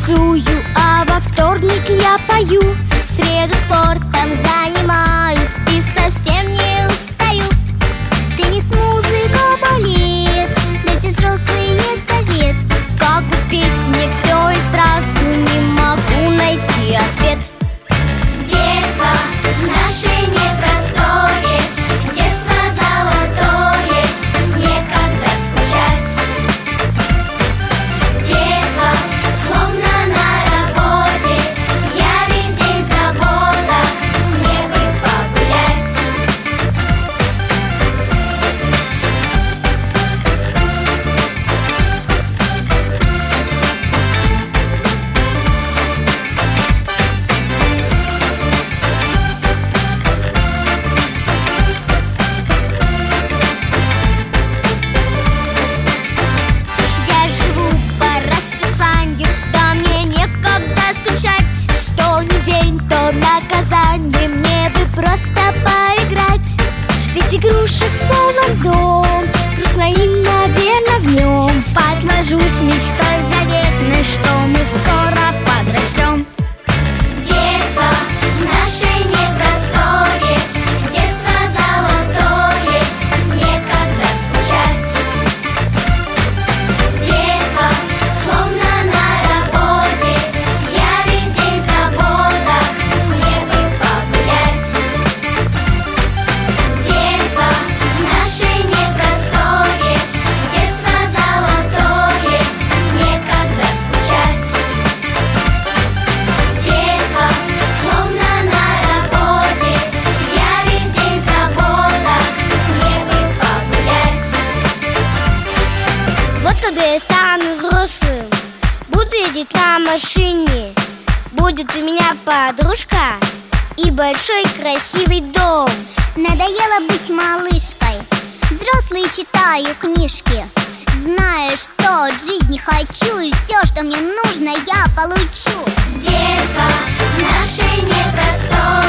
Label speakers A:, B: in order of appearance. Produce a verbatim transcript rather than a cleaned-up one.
A: танцую, а во вторник я пою. В среду спортом занимаюсь и совсем не устаю. Теннис, музыка, балет, дайте взрослые совет. Как успеть мне все и сразу не могу найти ответ.
B: Детство наше непростое, детство золотое, некогда скучать. Детство словно на работе, я весь день в заботах, мне бы погулять.
A: Я живу по расписанию, да мне некогда скучать. Что не день, то наказание, мне бы просто поиграть. Ведь игрушек полон дом, грустно и, наверно, в нем. Спать ложусь мечтой заветной, что мы скоро подрастем.
B: Детство наше непростое, детство золотое, некогда скучать. Детство словно на работе, я весь день в заботах, мне бы погулять. Детство наше непростое, детство золотое, некогда скучать. Детство словно на работе, я весь день в заботах, мне бы погулять.
A: Вот когда я стану взрослым, буду ездить на машине. Будет у меня подружка и большой красивый дом.
C: Надоело быть малышкой, взрослые читаю книжки. Знаю, что от жизни хочу, и все, что мне нужно, я получу.
B: Детство наше непростое,